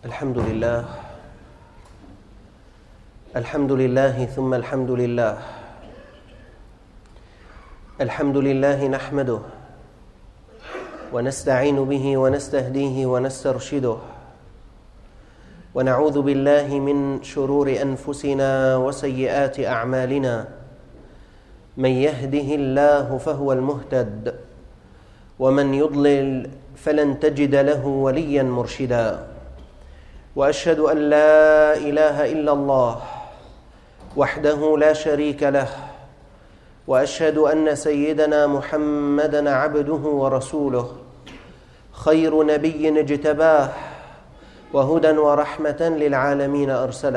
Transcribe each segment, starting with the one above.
الحمد لله الحمد لله ثم الحمد لله. الحمد لله نحمده ونستعين به ونستهديه ونسترشده، ونعوذ بالله من شرور أنفسنا وسيئات أعمالنا. من يهده الله فهو المهتد، ومن يضلل فلن تجد له وليا مرشدا. وأشهد أن لا إله إلا الله وحده لا شريك له، وأشهد أن سيدنا محمدًا عبده ورسوله، خير نبي اجتباه، وهدى ورحمة للعالمين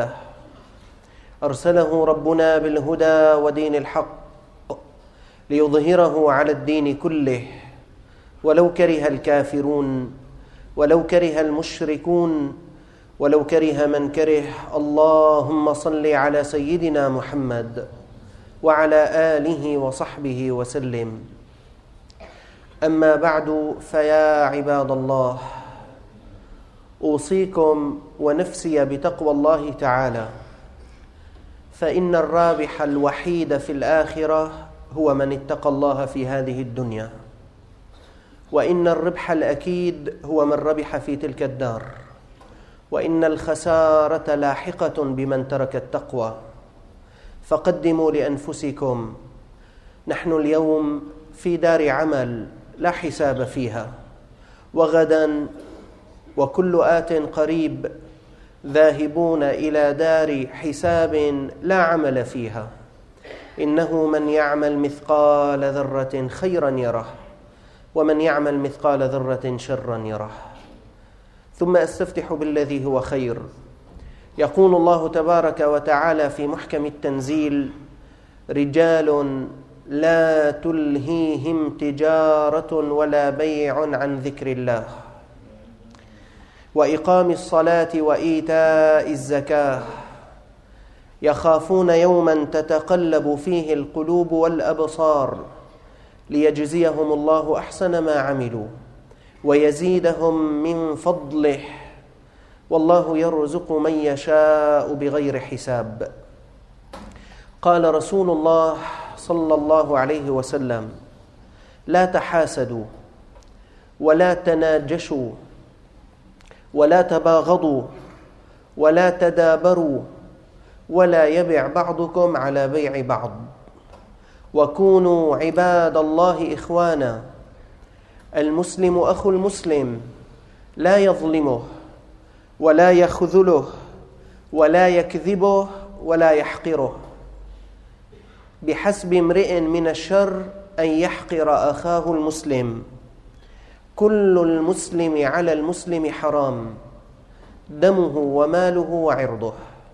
أرسله ربنا بالهدى ودين الحق ليظهره على الدين كله، ولو كره الكافرون، ولو كره المشركون، ولو كره من كره. اللهم صل على سيدنا محمد وعلى آله وصحبه وسلم. أما بعد، فيا عباد الله، أوصيكم ونفسي بتقوى الله تعالى، فإن الرابح الوحيد في الآخرة هو من اتقى الله في هذه الدنيا، وإن الربح الأكيد هو من ربح في تلك الدار، وإن الخسارة لاحقة بمن ترك التقوى. فقدموا لأنفسكم، نحن اليوم في دار عمل لا حساب فيها، وغدا وكل آت قريب ذاهبون إلى دار حساب لا عمل فيها. إنه من يعمل مثقال ذرة خيرا يره، ومن يعمل مثقال ذرة شرا يره. ثم أستفتح بالذي هو خير. يقول الله تبارك وتعالى في محكم التنزيل: رجال لا تلهيهم تجارة ولا بيع عن ذكر الله وإقام الصلاة وإيتاء الزكاة يخافون يوما تتقلب فيه القلوب والأبصار ليجزيهم الله أحسن ما عملوا ويزيدهم من فضله، والله يرزق من يشاء بغير حساب. قال رسول الله صلى الله عليه وسلم: لا تحاسدوا ولا تناجشوا ولا تباغضوا ولا تدابروا، ولا يبع بعضكم على بيع بعض، وكونوا عباد الله إخوانا. المسلم أخو المسلم، لا يظلمه ولا يخذله ولا يكذبه ولا يحقره. بحسب امرئ من الشر أن يحقر أخاه المسلم. كل المسلم على المسلم حرام، دمه وماله وعرضه.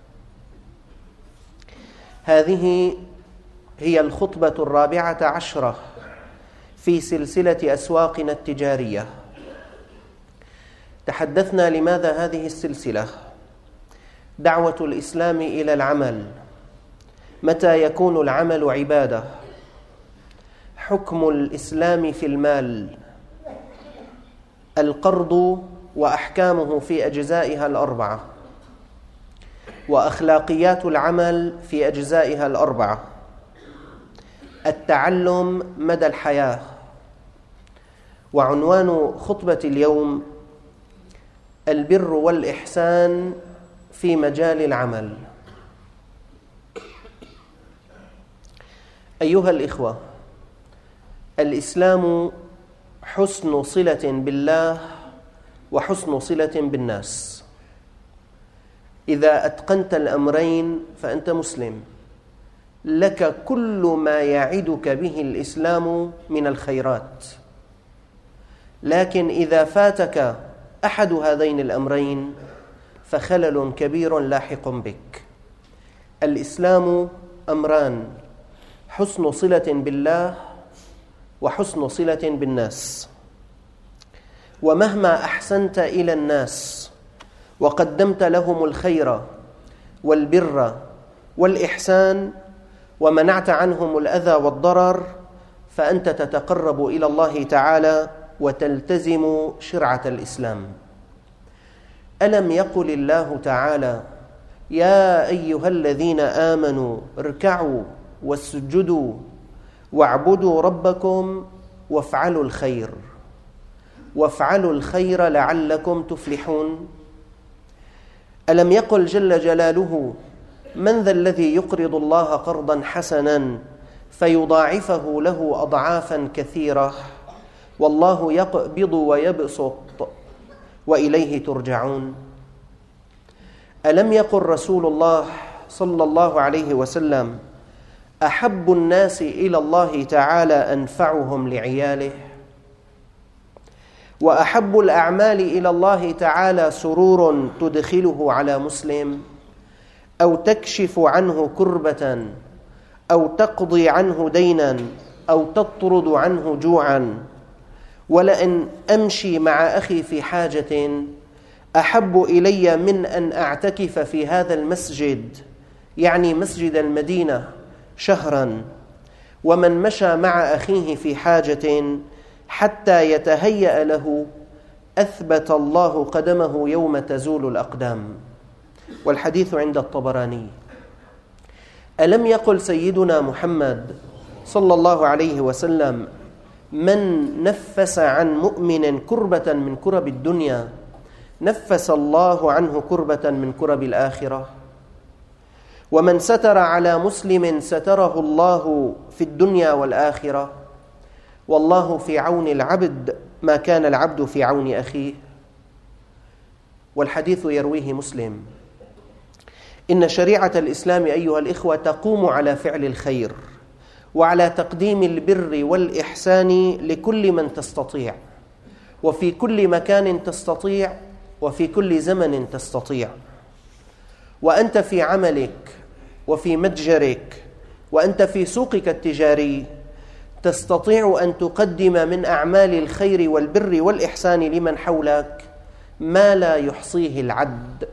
هذه هي الخطبة 14 في سلسلة أسواقنا التجارية. تحدثنا لماذا هذه السلسلة؟ دعوة الإسلام إلى العمل. متى يكون العمل عبادة؟ حكم الإسلام في المال. القرض وأحكامه في أجزائها 4، وأخلاقيات العمل في أجزائها 4. التعلم مدى الحياة. وعنوان خطبة اليوم: البر والإحسان في مجال العمل. أيها الإخوة، الإسلام حسن صلة بالله وحسن صلة بالناس. إذا أتقنت الأمرين فأنت مسلم، لك كل ما يعدك به الإسلام من الخيرات. لكن إذا فاتك أحد هذين الأمرين فخلل كبير لاحق بك. الإسلام أمران: حسن صلة بالله وحسن صلة بالناس. ومهما أحسنت إلى الناس وقدمت لهم الخير والبر والإحسان ومنعت عنهم الأذى والضرر، فأنت تتقرب إلى الله تعالى وتلتزم شرعة الإسلام. ألم يقل الله تعالى: يا أيها الذين آمنوا اركعوا واسجدوا واعبدوا ربكم وافعلوا الخير لعلكم تفلحون. ألم يقل جل جلاله: من ذا الذي يقرض الله قرضا حسنا فيضاعفه له أضعافا كثيرة والله يقبض ويبسط وإليه ترجعون. ألم يقل رسول الله صلى الله عليه وسلم: أحب الناس إلى الله تعالى أنفعهم لعياله، وأحب الأعمال إلى الله تعالى سرور تدخله على مسلم، أو تكشف عنه كربة، أو تقضي عنه دينا، أو تطرد عنه جوعا. ولئن أمشي مع أخي في حاجة أحب إلي من أن أعتكف في هذا المسجد، يعني مسجد المدينة، شهرا. ومن مشى مع أخيه في حاجة حتى يتهيأ له أثبت الله قدمه يوم تزول الأقدام. والحديث عند الطبراني. ألم يقل سيدنا محمد صلى الله عليه وسلم: من نفس عن مؤمن كربة من كرب الدنيا نفس الله عنه كربة من كرب الآخرة. ومن ستر على مسلم ستره الله في الدنيا والآخرة. والله في عون العبد ما كان العبد في عون أخيه. والحديث يرويه مسلم. إن شريعة الإسلام أيها الإخوة تقوم على فعل الخير وعلى تقديم البر والإحسان لكل من تستطيع، وفي كل مكان تستطيع، وفي كل زمن تستطيع. وأنت في عملك وفي متجرك وأنت في سوقك التجاري تستطيع أن تقدم من أعمال الخير والبر والإحسان لمن حولك ما لا يحصيه العد.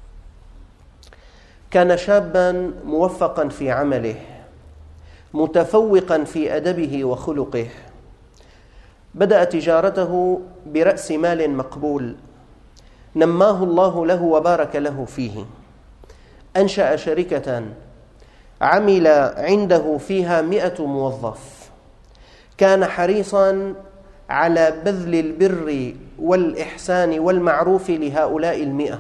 كان شابا موفقا في عمله، متفوقا في أدبه وخلقه. بدأ تجارته برأس مال مقبول نماه الله له وبارك له فيه. أنشأ شركة عمل عنده فيها 100 موظف. كان حريصا على بذل البر والإحسان والمعروف لهؤلاء 100،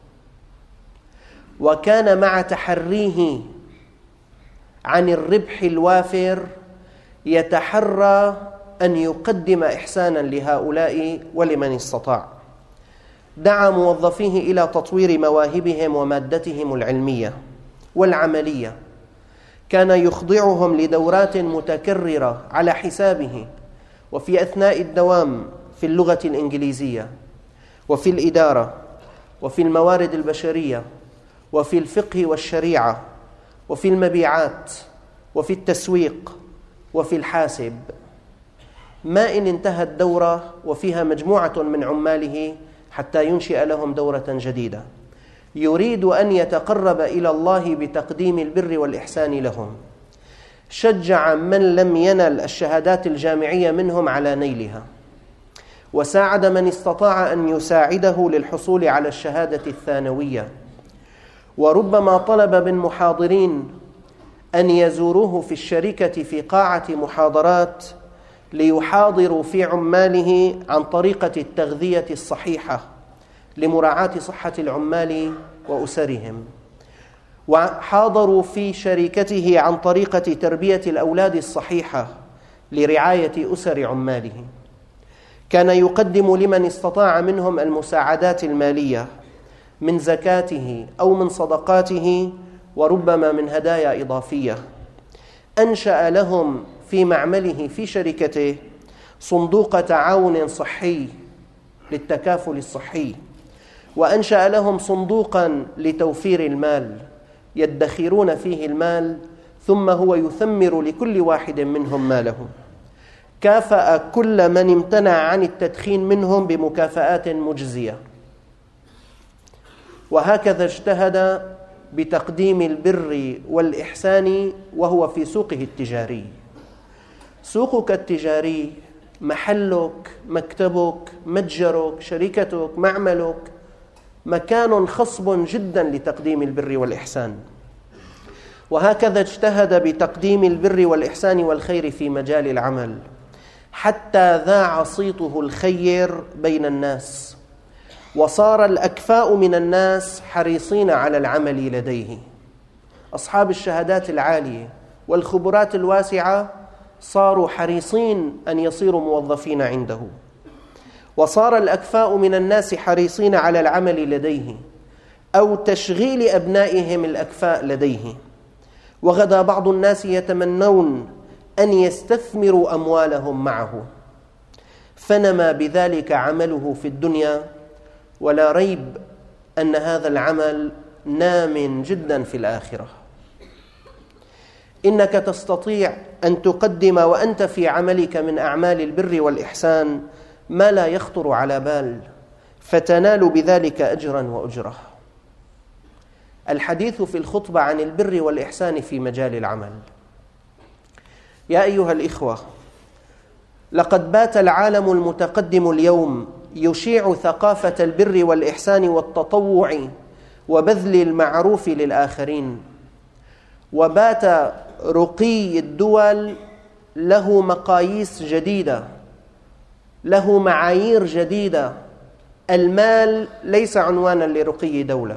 وكان مع تحريه عن الربح الوافر يتحرى أن يقدم إحسانا لهؤلاء ولمن استطاع. دعا موظفيه إلى تطوير مواهبهم ومادتهم العلمية والعملية. كان يخضعهم لدورات متكررة على حسابه، وفي أثناء الدوام في اللغة الإنجليزية، وفي الإدارة، وفي الموارد البشرية، وفي الفقه والشريعة، وفي المبيعات، وفي التسويق، وفي الحاسب. ما إن انتهت دورة وفيها مجموعة من عماله حتى ينشئ لهم دورة جديدة. يريد أن يتقرب إلى الله بتقديم البر والإحسان لهم. شجع من لم ينل الشهادات الجامعية منهم على نيلها، وساعد من استطاع أن يساعده للحصول على الشهادة الثانوية. وربما طلب من محاضرين أن يزوروه في الشركة في قاعة محاضرات ليحاضروا في عماله عن طريقة التغذية الصحيحة لمراعاة صحة العمال وأسرهم. وحاضروا في شركته عن طريقة تربية الأولاد الصحيحة لرعاية أسر عماله. كان يقدم لمن استطاع منهم المساعدات المالية من زكاته أو من صدقاته، وربما من هدايا إضافية. أنشأ لهم في معمله في شركته صندوق تعاون صحي للتكافل الصحي، وأنشأ لهم صندوقا لتوفير المال يدخرون فيه المال، ثم هو يثمر لكل واحد منهم ماله. كافأ كل من امتنع عن التدخين منهم بمكافآت مجزية. وهكذا اجتهد بتقديم البر والإحسان وهو في سوقه التجاري. سوقك التجاري، محلك، مكتبك، متجرك، شركتك، معملك، مكان خصب جدا لتقديم البر والإحسان. وهكذا اجتهد بتقديم البر والإحسان والخير في مجال العمل، حتى ذاع صيته الخير بين الناس، وصار الأكفاء من الناس حريصين على العمل لديه. أصحاب الشهادات العالية والخبرات الواسعة صاروا حريصين أن يصيروا موظفين عنده، وصار الأكفاء من الناس حريصين على العمل لديه أو تشغيل أبنائهم الأكفاء لديه. وغدا بعض الناس يتمنون أن يستثمروا أموالهم معه، فنمى بذلك عمله في الدنيا، ولا ريب أن هذا العمل نام جدا في الآخرة. إنك تستطيع أن تقدم وأنت في عملك من أعمال البر والإحسان ما لا يخطر على بال، فتنال بذلك أجرا وأجره. الحديث في الخطبة عن البر والإحسان في مجال العمل. يا أيها الإخوة، لقد بات العالم المتقدم اليوم يشيع ثقافة البر والإحسان والتطوع وبذل المعروف للآخرين، وبات رقي الدول له مقاييس جديدة، له معايير جديدة. المال ليس عنوانا لرقي دولة،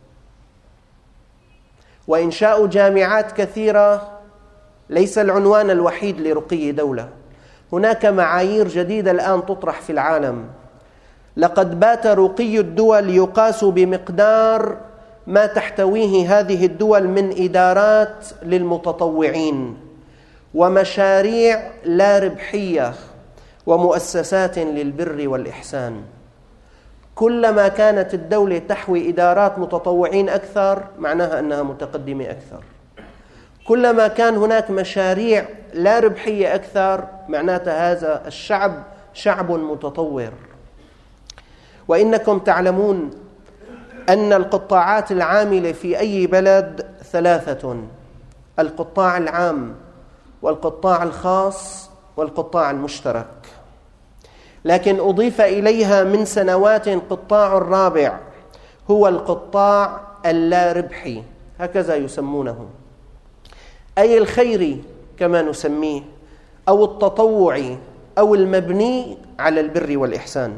وإنشاء جامعات كثيرة ليس العنوان الوحيد لرقي دولة. هناك معايير جديدة الآن تطرح في العالم. لقد بات رقي الدول يقاس بمقدار ما تحتويه هذه الدول من إدارات للمتطوعين ومشاريع لا ربحية ومؤسسات للبر والإحسان. كلما كانت الدولة تحوي إدارات متطوعين أكثر معناها أنها متقدمة أكثر. كلما كان هناك مشاريع لا ربحية أكثر معناتها هذا الشعب شعب متطور. وإنكم تعلمون أن القطاعات العاملة في أي بلد ثلاثة: القطاع العام والقطاع الخاص والقطاع المشترك. لكن أضيف إليها من سنوات قطاع رابع هو القطاع اللا ربحي، هكذا يسمونه، أي الخيري كما نسميه، أو التطوعي، أو المبني على البر والإحسان.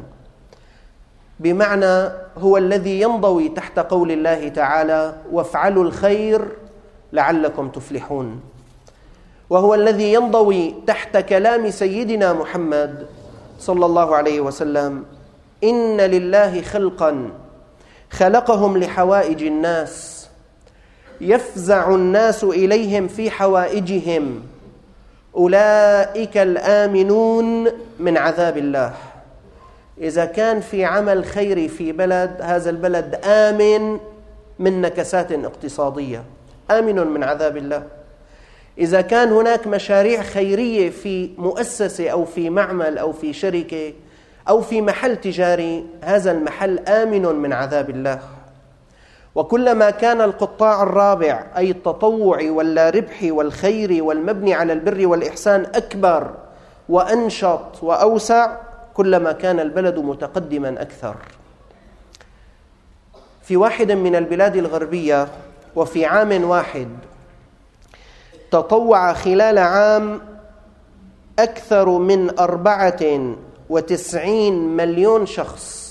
بمعنى هو الذي ينضوي تحت قول الله تعالى: وافعلوا الخير لعلكم تفلحون، وهو الذي ينضوي تحت كلام سيدنا محمد صلى الله عليه وسلم: إن لله خلقا خلقهم لحوائج الناس، يفزع الناس إليهم في حوائجهم، أولئك الآمنون من عذاب الله. إذا كان في عمل خيري في بلد، هذا البلد آمن من نكسات اقتصادية، آمن من عذاب الله. إذا كان هناك مشاريع خيرية في مؤسسة أو في معمل أو في شركة أو في محل تجاري، هذا المحل آمن من عذاب الله. وكلما كان القطاع الرابع أي التطوعي واللا ربحي والخيري والمبني على البر والإحسان أكبر وأنشط وأوسع، كلما كان البلد متقدما أكثر. في واحد من البلاد الغربية وفي عام واحد تطوع خلال عام أكثر من 94 مليون شخص،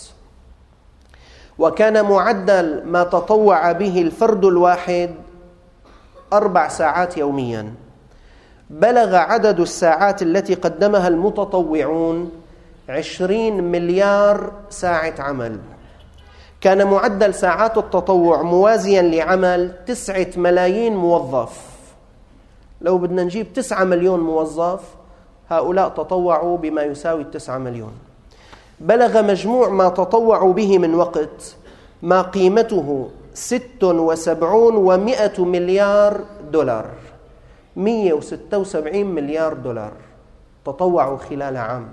وكان معدل ما تطوع به الفرد الواحد 4 ساعات يوميا. بلغ عدد الساعات التي قدمها المتطوعون 20 مليار ساعة عمل. كان معدل ساعات التطوع موازيا لعمل 9 ملايين موظف. لو بدنا نجيب 9 مليون موظف، هؤلاء تطوعوا بما يساوي 9 مليون. بلغ مجموع ما تطوعوا به من وقت ما قيمته 76 مليار دولار، 176 مليار دولار تطوعوا خلال عام.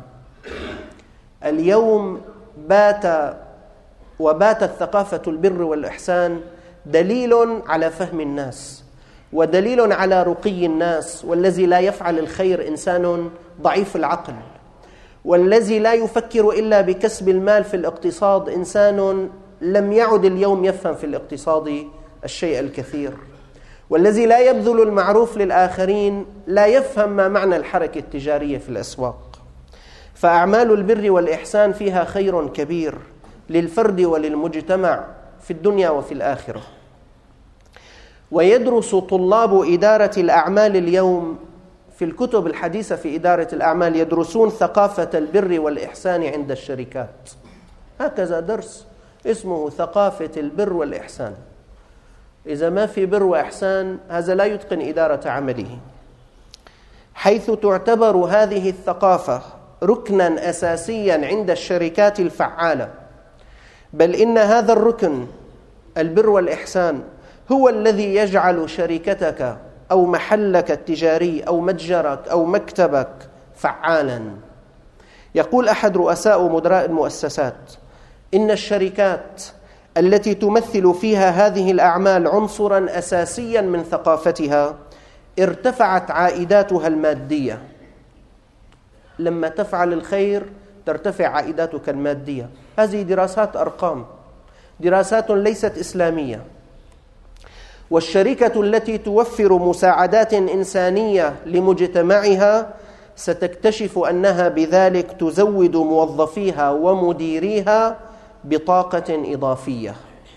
اليوم باتت ثقافة البر والإحسان دليل على فهم الناس ودليل على رقي الناس. والذي لا يفعل الخير إنسان ضعيف العقل، والذي لا يفكر إلا بكسب المال في الاقتصاد إنسان لم يعد اليوم يفهم في الاقتصاد الشيء الكثير، والذي لا يبذل المعروف للآخرين لا يفهم ما معنى الحركة التجارية في الأسواق. فأعمال البر والإحسان فيها خير كبير للفرد وللمجتمع في الدنيا وفي الآخرة. ويدرس طلاب إدارة الأعمال اليوم في الكتب الحديثة في إدارة الأعمال يدرسون ثقافة البر والإحسان عند الشركات. هكذا درس اسمه ثقافة البر والإحسان. إذا ما في بر وإحسان هذا لا يتقن إدارة عمله، حيث تعتبر هذه الثقافة ركنا أساسيا عند الشركات الفعالة. بل إن هذا الركن البر والإحسان هو الذي يجعل شركتك أو محلك التجاري أو متجرك أو مكتبك فعالا. يقول أحد رؤساء مدراء المؤسسات: إن الشركات التي تمثل فيها هذه الأعمال عنصرا أساسيا من ثقافتها ارتفعت عائداتها المادية. لما تفعل الخير ترتفع عائداتك المادية. هذه دراسات أرقام، دراسات ليست إسلامية. والشركة التي توفر مساعدات إنسانية لمجتمعها ستكتشف أنها بذلك تزود موظفيها ومديريها بطاقة إضافية.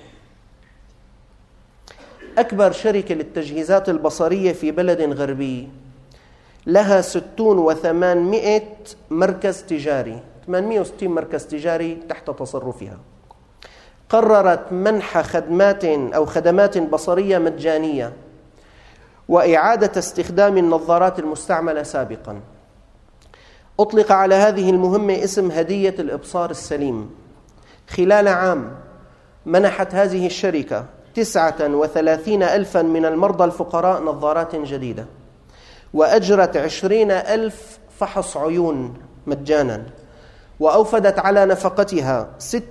أكبر شركة للتجهيزات البصرية في بلد غربي لها 600 مركز تجاري، 860 مركز تجاري تحت تصرفها. قررت منح خدمات بصرية مجانية وإعادة استخدام النظارات المستعملة سابقا. أطلق على هذه المهمة اسم هدية الإبصار السليم. خلال عام منحت هذه الشركة 39,000 من المرضى الفقراء نظارات جديدة، وأجرت 20,000 فحص عيون مجانا، وأوفدت على نفقتها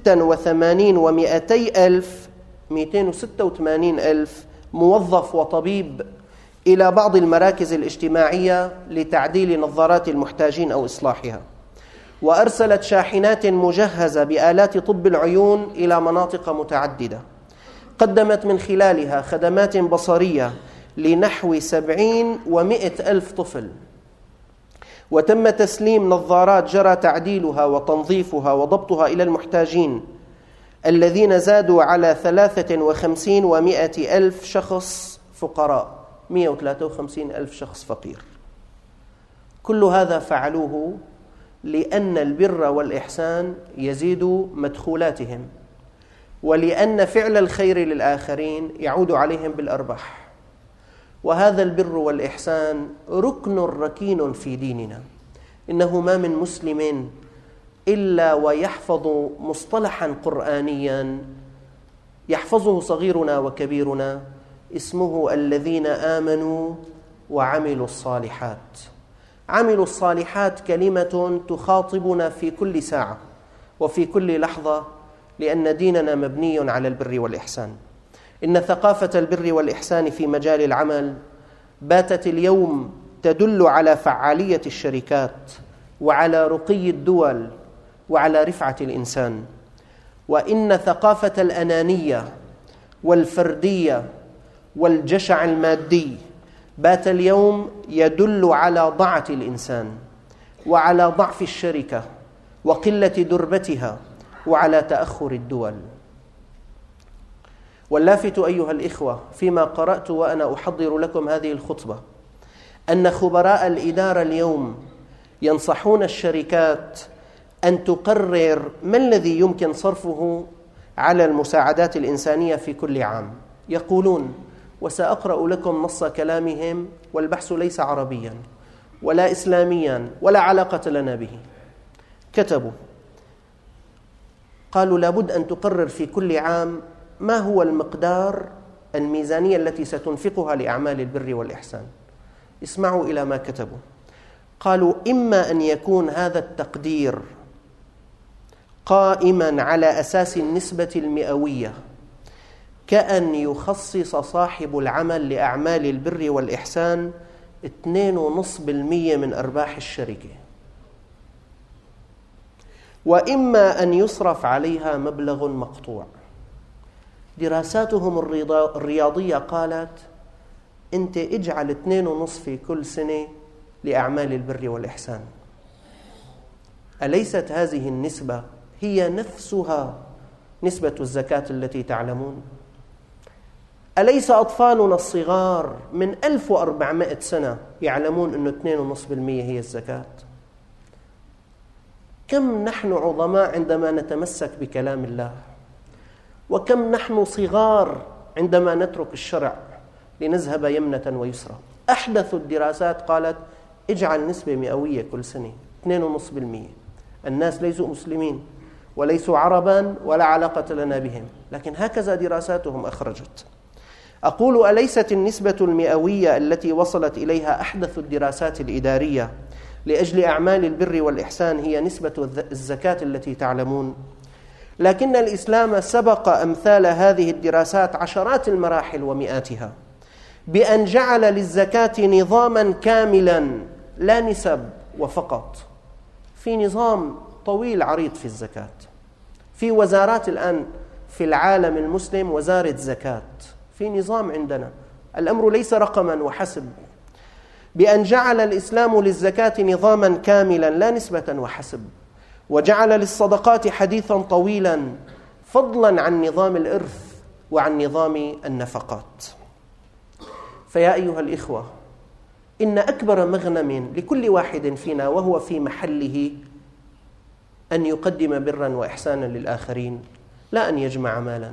286,000 موظف وطبيب إلى بعض المراكز الاجتماعية لتعديل نظارات المحتاجين أو إصلاحها. وأرسلت شاحنات مجهزة بآلات طب العيون إلى مناطق متعددة. قدمت من خلالها خدمات بصرية لنحو 70 و100 ألف طفل. وتم تسليم نظارات جرى تعديلها وتنظيفها وضبطها إلى المحتاجين الذين زادوا على 53 و100 ألف شخص فقراء، 153 ألف شخص فقير. كل هذا فعلوه لأن البر والإحسان يزيد مدخولاتهم، ولأن فعل الخير للآخرين يعود عليهم بالأرباح. وهذا البر والإحسان ركن ركين في ديننا. إنه ما من مسلم إلا ويحفظ مصطلحا قرآنيا يحفظه صغيرنا وكبيرنا، اسمه الذين آمنوا وعملوا الصالحات. عملوا الصالحات كلمة تخاطبنا في كل ساعة وفي كل لحظة، لأن ديننا مبني على البر والإحسان. إن ثقافة البر والإحسان في مجال العمل باتت اليوم تدل على فعالية الشركات وعلى رقي الدول وعلى رفعة الإنسان. وإن ثقافة الأنانية والفردية والجشع المادي بات اليوم يدل على ضعة الإنسان وعلى ضعف الشركة وقلة دربتها وعلى تأخر الدول. واللافت أيها الإخوة فيما قرأت وأنا أحضر لكم هذه الخطبة أن خبراء الإدارة اليوم ينصحون الشركات أن تقرر ما الذي يمكن صرفه على المساعدات الإنسانية في كل عام. يقولون، وسأقرأ لكم نص كلامهم، والبحث ليس عربيا ولا إسلاميا ولا علاقة لنا به. كتبوا، قالوا لابد أن تقرر في كل عام ما هو المقدار الميزانية التي ستنفقها لأعمال البر والإحسان. اسمعوا إلى ما كتبوا. قالوا: إما أن يكون هذا التقدير قائما على أساس النسبة المئوية، كأن يخصص صاحب العمل لأعمال البر والإحسان 2.5% من أرباح الشركة، وإما أن يصرف عليها مبلغ مقطوع. دراساتهم الرياضية قالت أنت اجعل 2.5 في كل سنة لأعمال البر والإحسان. أليست هذه النسبة هي نفسها نسبة الزكاة التي تعلمون؟ أليس أطفالنا الصغار من 1400 سنة يعلمون أنه 2.5% هي الزكاة؟ كم نحن عظماء عندما نتمسك بكلام الله، وكم نحن صغار عندما نترك الشرع لنذهب يمنة ويسرى. أحدث الدراسات قالت اجعل نسبة مئوية كل سنة 2.5%. الناس ليسوا مسلمين وليسوا عربا ولا علاقة لنا بهم، لكن هكذا دراساتهم أخرجت. أقول أليست النسبة المئوية التي وصلت إليها أحدث الدراسات الإدارية لأجل أعمال البر والإحسان هي نسبة الزكاة التي تعلمون؟ لكن الإسلام سبق أمثال هذه الدراسات عشرات المراحل ومئاتها بأن جعل للزكاة نظاما كاملا، لا نسب وفقط. في نظام طويل عريض في الزكاة. في وزارات الآن في العالم المسلم وزارة زكاة، في نظام عندنا. الأمر ليس رقما وحسب، بأن جعل الإسلام للزكاة نظاما كاملا لا نسبة وحسب، وجعل للصدقات حديثا طويلا فضلا عن نظام الإرث وعن نظام النفقات. فيا أيها الإخوة، إن أكبر مغنم لكل واحد فينا وهو في محله أن يقدم برا وإحسانا للآخرين، لا أن يجمع مالا،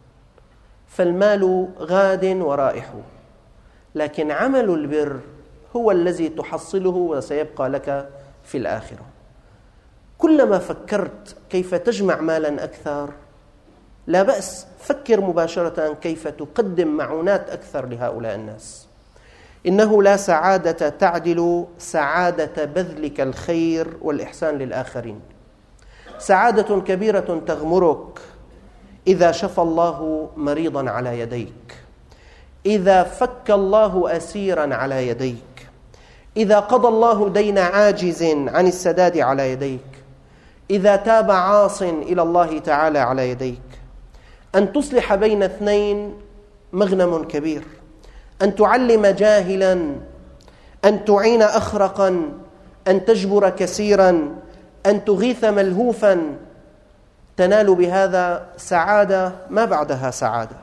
فالمال غاد ورائح، لكن عمل البر هو الذي تحصله وسيبقى لك في الآخرة. كلما فكرت كيف تجمع مالا أكثر لا بأس، فكر مباشرة كيف تقدم معونات أكثر لهؤلاء الناس. إنه لا سعادة تعدل سعادة بذلك الخير والإحسان للآخرين. سعادة كبيرة تغمرك إذا شفى الله مريضا على يديك، إذا فك الله أسيرا على يديك، إذا قضى الله دين عاجز عن السداد على يديك، إذا تاب عاص إلى الله تعالى على يديك. أن تصلح بين اثنين مغنم كبير، أن تعلم جاهلا، أن تعين أخرقا، أن تجبر كثيرا، أن تغيث ملهوفا، تنال بهذا سعادة ما بعدها سعادة.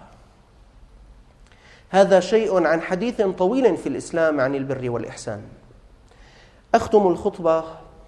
هذا شيء عن حديث طويل في الإسلام عن البر والإحسان. أختم الخطبة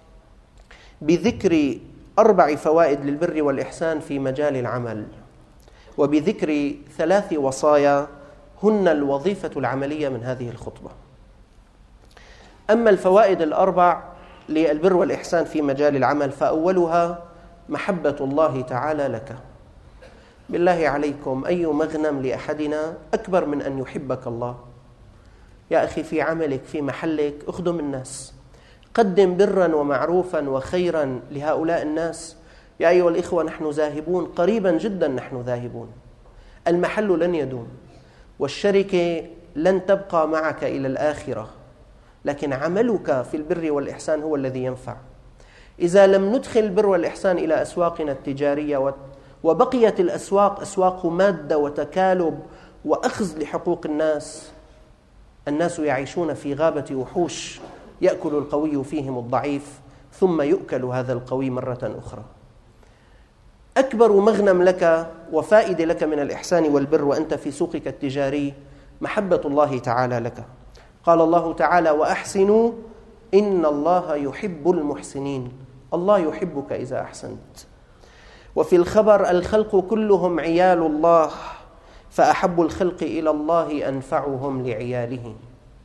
بذكر 4 فوائد للبر والإحسان في مجال العمل، وبذكر 3 وصايا هن الوظيفة العملية من هذه الخطبة. أما الفوائد 4 للبر والإحسان في مجال العمل، فأولها محبة الله تعالى لك. بالله عليكم، أي مغنم لأحدنا أكبر من أن يحبك الله؟ يا أخي، في عملك في محلك اخدم الناس، قدم برا ومعروفا وخيرا لهؤلاء الناس. يا أيها الإخوة، نحن ذاهبون، قريبا جدا نحن ذاهبون. المحل لن يدوم، والشركة لن تبقى معك إلى الآخرة، لكن عملك في البر والإحسان هو الذي ينفع. إذا لم ندخل البر والإحسان إلى أسواقنا التجارية وبقيت الأسواق أسواق مادة وتكالب وأخذ لحقوق الناس، الناس يعيشون في غابة وحوش يأكل القوي فيهم الضعيف، ثم يؤكل هذا القوي مرة أخرى. أكبر مغنم لك وفائدة لك من الإحسان والبر وأنت في سوقك التجاري محبة الله تعالى لك. قال الله تعالى: وأحسنوا إن الله يحب المحسنين. الله يحبك إذا أحسنت. وفي الخبر: الخلق كلهم عيال الله، فأحب الخلق إلى الله أنفعهم لعياله.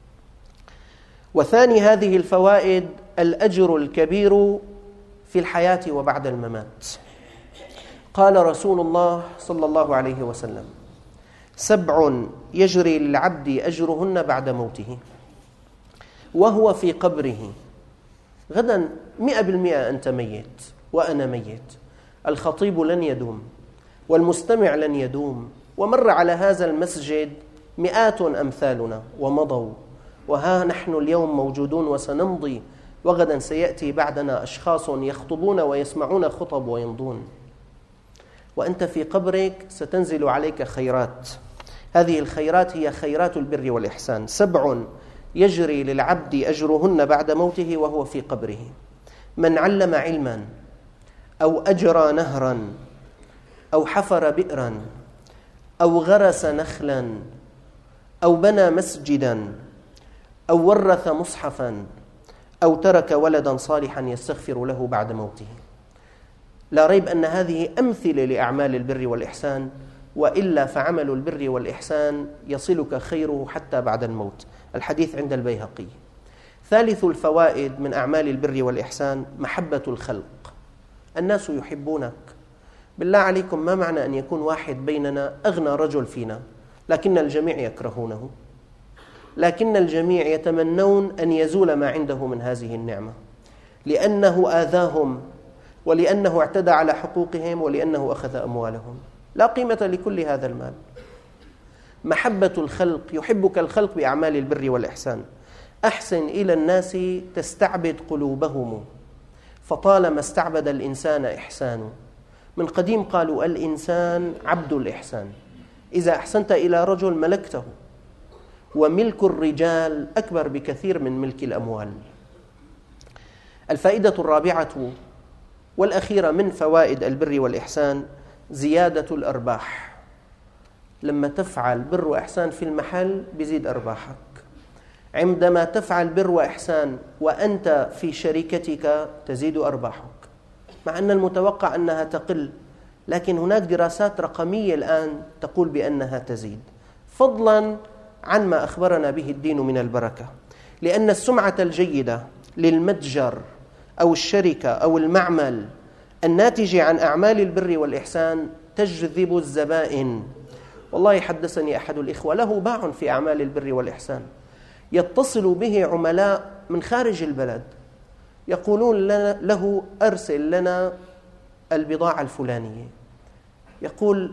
وثاني هذه الفوائد الأجر الكبير في الحياة وبعد الممات. قال رسول الله صلى الله عليه وسلم: 7 يجري للعبد أجرهن بعد موته وهو في قبره. غدا 100% أنت ميت وأنا ميت، الخطيب لن يدوم والمستمع لن يدوم، ومر على هذا المسجد 100 أمثالنا ومضوا، وها نحن اليوم موجودون وسنمضي، وغدا سيأتي بعدنا أشخاص يخطبون ويسمعون خطب ويمضون. وأنت في قبرك ستنزل عليك خيرات. هذه الخيرات هي خيرات البر والإحسان. 7 يجري للعبد أجرهن بعد موته وهو في قبره: من علم علما، أو أجرى نهرا، أو حفر بئرا، أو غرس نخلا، أو بنى مسجدا، أو ورث مصحفا، أو ترك ولدا صالحا يستغفر له بعد موته. لا ريب أن هذه أمثلة لأعمال البر والإحسان، وإلا فعمل البر والإحسان يصلك خيره حتى بعد الموت. الحديث عند البيهقي. ثالث الفوائد من أعمال البر والإحسان: محبة الخلق. الناس يحبونك. بالله عليكم، ما معنى أن يكون واحد بيننا أغنى رجل فينا لكن الجميع يكرهونه، لكن الجميع يتمنون أن يزول ما عنده من هذه النعمة، لأنه آذاهم، ولأنه اعتدى على حقوقهم، ولأنه أخذ أموالهم. لا قيمة لكل هذا المال. محبة الخلق، يحبك الخلق بأعمال البر والإحسان. أحسن إلى الناس تستعبد قلوبهم، فطالما استعبد الإنسان إحسانه. من قديم قالوا الإنسان عبد الإحسان. إذا أحسنت إلى رجل ملكته، وملك الرجال أكبر بكثير من ملك الأموال. الفائدة الرابعة والأخيرة من فوائد البر والإحسان: زيادة الأرباح. لما تفعل بر وإحسان في المحل بيزيد أرباحك. عندما تفعل بر وإحسان وأنت في شركتك تزيد أرباحك، مع أن المتوقع أنها تقل، لكن هناك دراسات رقمية الآن تقول بأنها تزيد، فضلا عن ما أخبرنا به الدين من البركة. لأن السمعة الجيدة للمتجر أو الشركة أو المعمل الناتج عن أعمال البر والإحسان تجذب الزبائن. والله حدثني أحد الإخوة له باع في أعمال البر والإحسان، يتصل به عملاء من خارج البلد يقولون له أرسل لنا البضاعة الفلانية. يقول: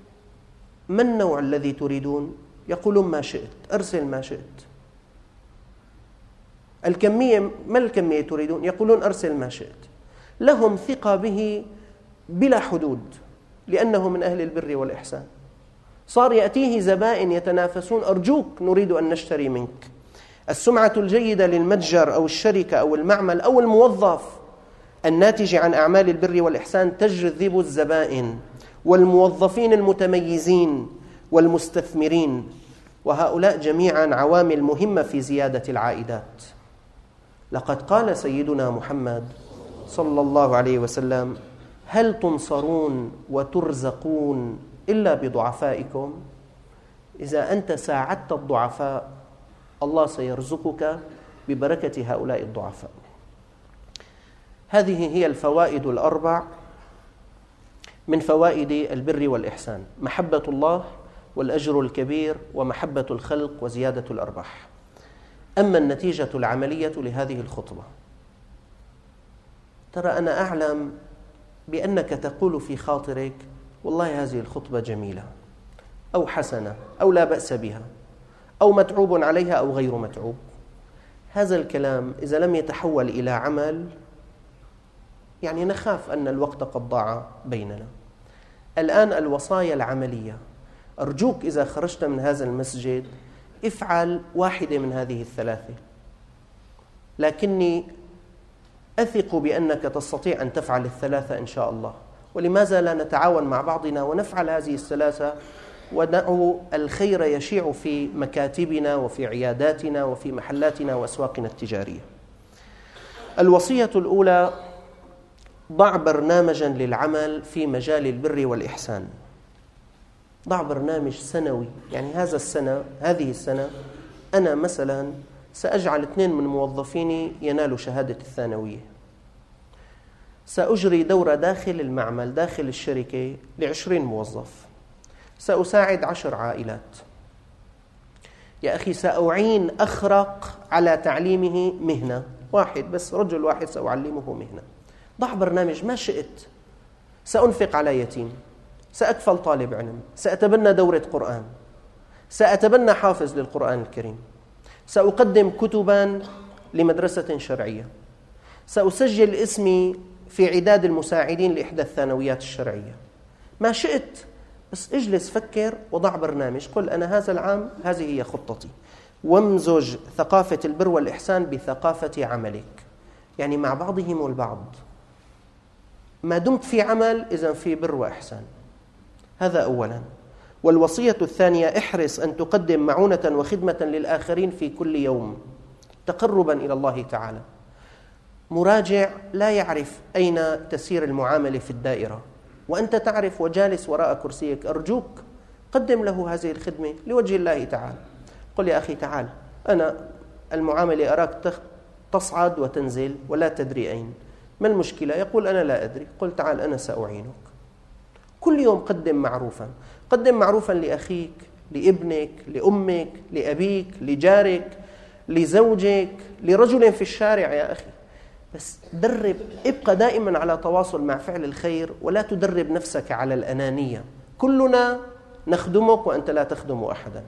ما النوع الذي تريدون؟ يقولون ما شئت، أرسل ما شئت. الكمية، ما الكمية تريدون؟ يقولون أرسل ما شئت. لهم ثقة به بلا حدود لأنه من أهل البر والإحسان. صار يأتيه زبائن يتنافسون: أرجوك نريد أن نشتري منك. السمعة الجيدة للمتجر أو الشركة أو المعمل أو الموظف الناتج عن أعمال البر والإحسان تجذب الزبائن والموظفين المتميزين والمستثمرين، وهؤلاء جميعا عوامل مهمة في زيادة العائدات. لقد قال سيدنا محمد صلى الله عليه وسلم: هل تنصرون وترزقون إلا بضعفائكم؟ إذا أنت ساعدت الضعفاء الله سيرزقك ببركة هؤلاء الضعفاء. هذه هي الفوائد الأربع من فوائد البر والإحسان: محبة الله، والأجر الكبير، ومحبة الخلق، وزيادة الأرباح. أما النتيجة العملية لهذه الخطبة، ترى أنا أعلم بأنك تقول في خاطرك: والله هذه الخطبة جميلة أو حسنة أو لا بأس بها أو متعوب عليها أو غير متعوب. هذا الكلام إذا لم يتحول إلى عمل يعني نخاف أن الوقت قد ضاع بيننا. الآن الوصايا العملية، أرجوك إذا خرجت من هذا المسجد افعل واحدة من هذه الثلاثة، لكني أثق بأنك تستطيع أن تفعل الثلاثة إن شاء الله. ولماذا لا نتعاون مع بعضنا ونفعل هذه الثلاثة، ودعوا الخير يشيع في مكاتبنا وفي عياداتنا وفي محلاتنا وأسواقنا التجارية. الوصية الأولى: ضع برنامجا للعمل في مجال البر والإحسان. ضع برنامج سنوي، يعني هذه السنة أنا مثلا سأجعل 2 من موظفيني ينالوا شهادة الثانوية. سأجري دورة داخل المعمل داخل الشركة ل20 موظف. سأساعد 10 عائلات. يا أخي سأعين أخرق على تعليمه مهنة، واحد بس، رجل واحد سأعلمه مهنة. ضع برنامج ما شئت. سأنفق على يتيم، سأكفل طالب علم، سأتبنى دورة قرآن، سأتبنى حافظ للقرآن الكريم، سأقدم كتبا لمدرسة شرعية، سأسجل اسمي في عداد المساعدين لإحدى الثانويات الشرعية. ما شئت، بس اجلس فكر وضع برنامج. قل أنا هذا العام هذه هي خطتي، وامزج ثقافة البر والإحسان بثقافة عملك، يعني مع بعضهم البعض. ما دمت في عمل إذن في بر وإحسان، هذا أولا. والوصية الثانية: احرص أن تقدم معونة وخدمة للآخرين في كل يوم تقربا إلى الله تعالى. مراجع لا يعرف أين تسير المعاملة في الدائرة وأنت تعرف وجالس وراء كرسيك، أرجوك قدم له هذه الخدمة لوجه الله تعالى. قل يا أخي تعال، أنا المعاملة أراك تصعد وتنزل ولا تدري أين، ما المشكلة؟ يقول أنا لا أدري. قل تعال أنا سأعينك. كل يوم قدم معروفا، قدم معروفا لأخيك، لابنك، لأمك، لأبيك، لجارك، لزوجك، لرجل في الشارع. يا أخي بس درب، ابقى دائما على تواصل مع فعل الخير، ولا تدرب نفسك على الأنانية. كلنا نخدمك وأنت لا تخدم أحدا.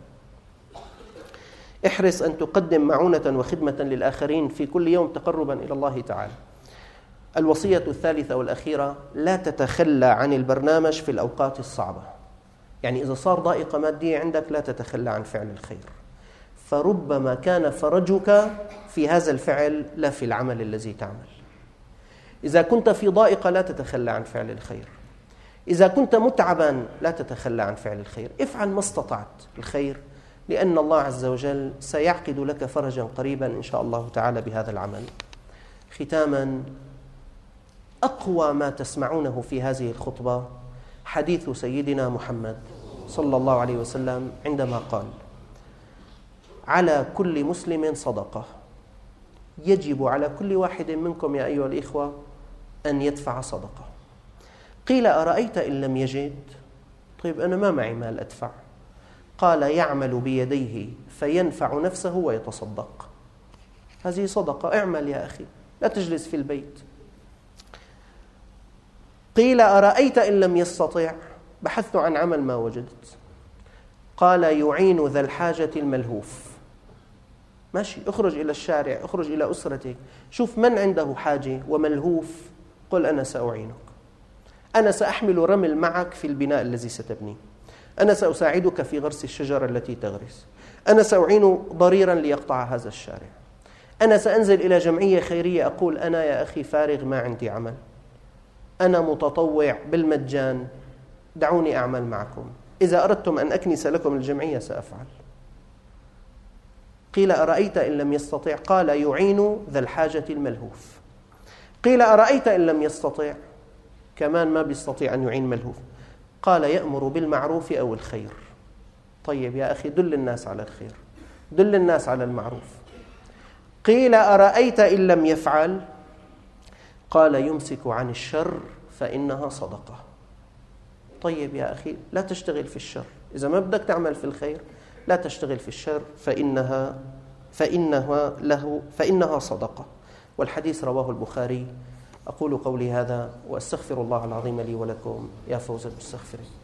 احرص أن تقدم معونة وخدمة للآخرين في كل يوم تقربا إلى الله تعالى. الوصية الثالثة والأخيرة: لا تتخلى عن البرنامج في الأوقات الصعبة. يعني إذا صار ضائقة مادية عندك لا تتخلى عن فعل الخير، فربما كان فرجك في هذا الفعل لا في العمل الذي تعمل. إذا كنت في ضائقة لا تتخلى عن فعل الخير. إذا كنت متعبا لا تتخلى عن فعل الخير. افعل ما استطعت الخير، لأن الله عز وجل سيعقد لك فرجا قريبا إن شاء الله تعالى بهذا العمل. ختاما، أقوى ما تسمعونه في هذه الخطبة حديث سيدنا محمد صلى الله عليه وسلم عندما قال: على كل مسلم صدقة، يجب على كل واحد منكم يا أيها الإخوة أن يدفع صدقة. قيل: أرأيت إن لم يجد؟ طيب أنا ما معي مال أدفع. قال: يعمل بيديه فينفع نفسه ويتصدق. هذه صدقة، اعمل يا أخي، لا تجلس في البيت. قيل: أرأيت إن لم يستطع؟ بحثت عن عمل ما وجدت. قال: يعين ذا الحاجة الملهوف. ماشي، اخرج إلى الشارع، اخرج إلى أسرتك، شوف من عنده حاجة وملهوف، قل أنا سأعينك، أنا سأحمل رمل معك في البناء الذي ستبنيه، أنا سأساعدك في غرس الشجرة التي تغرس، أنا سأعين ضريرا ليقطع هذا الشارع، أنا سأنزل إلى جمعية خيرية أقول أنا يا أخي فارغ ما عندي عمل، أنا متطوع بالمجان، دعوني أعمل معكم، إذا أردتم أن أكنس لكم الجمعية سأفعل. قيل: أرأيت إن لم يستطع؟ قال: يعين ذا الحاجة الملهوف. قيل: أرأيت إن لم يستطع؟ كمان ما بيستطيع أن يعين ملهوف. قال: يأمر بالمعروف أو الخير. طيب يا أخي دل الناس على الخير، دل الناس على المعروف. قيل: أرأيت إن لم يفعل؟ قال: يمسك عن الشر فإنها صدقة. طيب يا أخي لا تشتغل في الشر، إذا ما بدك تعمل في الخير لا تشتغل في الشر، فإنها صدقة. والحديث رواه البخاري. أقول قولي هذا وأستغفر الله العظيم لي ولكم. يا فوز المستغفرين.